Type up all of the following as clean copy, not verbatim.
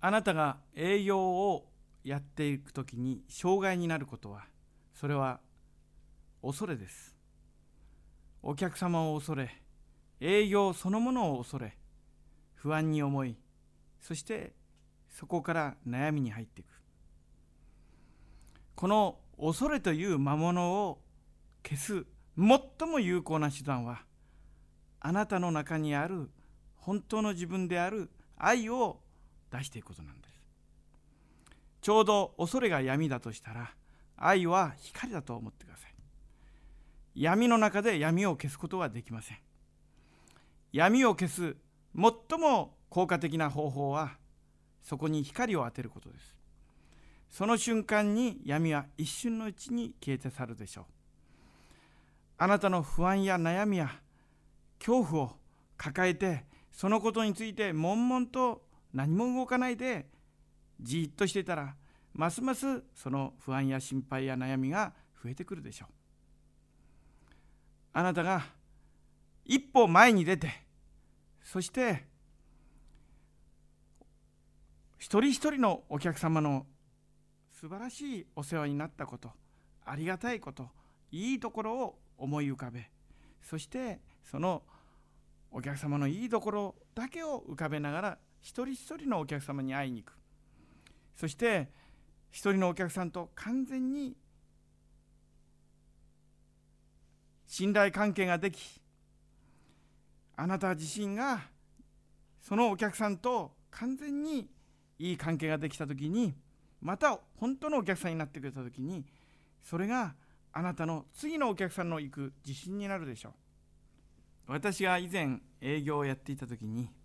あなたが営業をやっていくときに障害になることは、それは恐れです。お客様を恐れ、営業そのものを恐れ、不安に思い、そしてそこから悩みに入っていく。この恐れという魔物を消す最も有効な手段は、あなたの中にある本当の自分である愛を出していくことなんです。ちょうど恐れが闇だとしたら、愛は光だと思ってください。闇の中で闇を消すことはできません。闇を消す最も効果的な方法は、そこに光を当てることです。その瞬間に闇は一瞬のうちに消えて去るでしょう。あなたの不安や悩みや恐怖を抱えて、そのことについて悶々と何も動かないでじっとしていたら、ますますその不安や心配や悩みが増えてくるでしょう。あなたが一歩前に出て、そして一人一人のお客様の素晴らしいお世話になったこと、ありがたいこと、いいところを思い浮かべ、そしてそのお客様のいいところだけを浮かべながら、一人一人のお客様に会いに行く。そして一人のお客さんと完全に信頼関係ができ、あなた自身がそのお客さんと完全にいい関係ができたときに、また本当のお客さんになってくれたときに、それがあなたの次のお客さんの行く自信になるでしょう。私が以前営業をやっていたときに、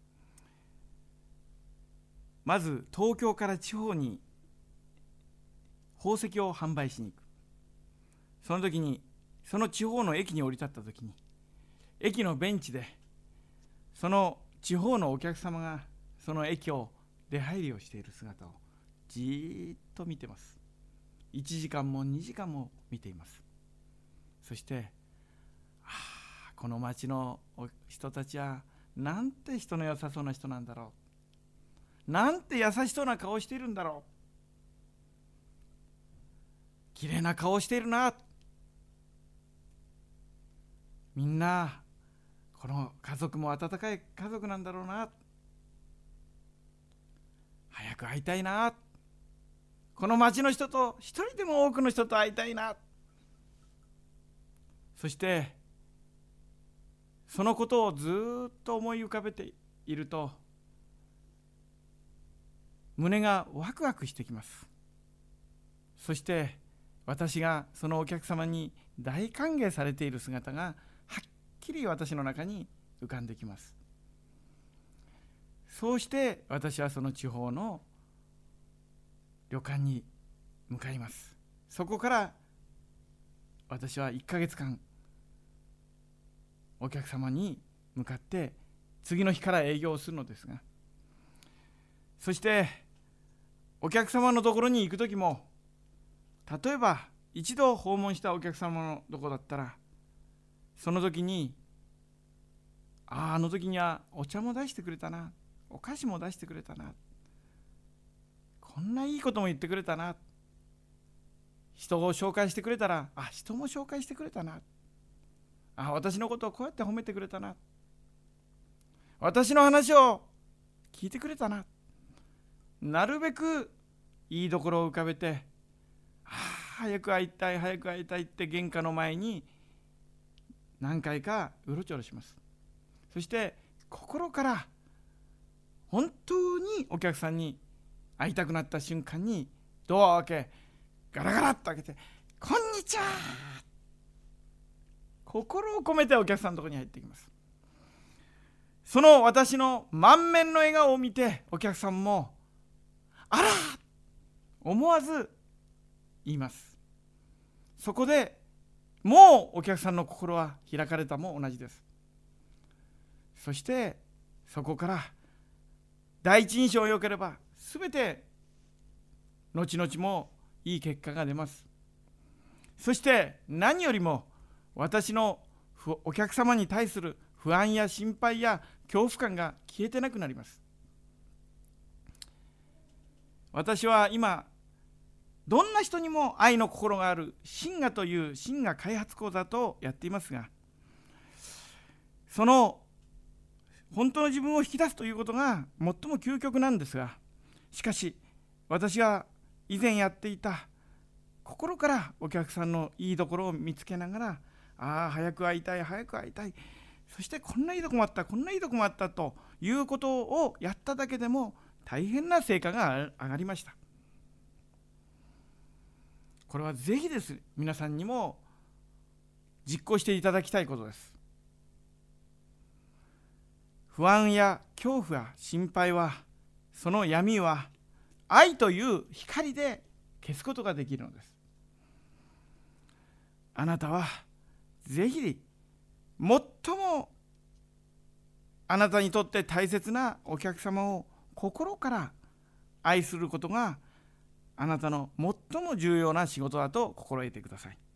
まず東京から地方に宝石を販売しに行く。その時に、その地方の駅に降り立った時に、駅のベンチでその地方のお客様がその駅を出入りをしている姿をじーっと見てます。1時間も2時間も見ています。そして、この町の人たちはなんて人の良さそうな人なんだろう、なんて優しそうな顔しているんだろう、きれいな顔しているな、みんなこの家族も温かい家族なんだろうな、早く会いたいな、この町の人と一人でも多くの人と会いたいな。そしてそのことをずっと思い浮かべていると、胸がワクワクしてきます。そして私がそのお客様に大歓迎されている姿がはっきり私の中に浮かんできます。そうして私はその地方の旅館に向かいます。そこから私は1ヶ月間お客様に向かって次の日から営業をするのですが、そしてお客様のところに行くときも、例えば一度訪問したお客様のところだったら、その時にあの時にはお茶も出してくれたな、お菓子も出してくれたな、こんないいことも言ってくれたな、人を紹介してくれたら人も紹介してくれたな、私のことをこうやって褒めてくれたな、私の話を聞いてくれたな、なるべくいいところを浮かべて、早く会いたい早く会いたいって玄関の前に何回かうろちょろします。そして心から本当にお客さんに会いたくなった瞬間にドアを開け、ガラガラっと開けて、こんにちは、心を込めてお客さんのところに入ってきます。その私の満面の笑顔を見て、お客さんもあら思わず言います。そこでもうお客さんの心は開かれたも同じです。そしてそこから第一印象が良ければ、すべて後々もいい結果が出ます。そして何よりも私のお客様に対する不安や心配や恐怖感が消えてなくなります。 私は今どんな人にも愛の心がある真我という真我開発講座とやっていますが、その本当の自分を引き出すということが最も究極なんですが、しかし私が以前やっていた心からお客さんのいいところを見つけながら、早く会いたい早く会いたい、そしてこんないいとこもあったこんないいとこもあったということをやっただけでも大変な成果が上がりました。これはぜひです皆さんにも実行していただきたいことです。不安や恐怖や心配は、その闇は愛という光で消すことができるのです。あなたはぜひ最もあなたにとって大切なお客様を心から愛することがあなたの最も重要な仕事だと心得てください。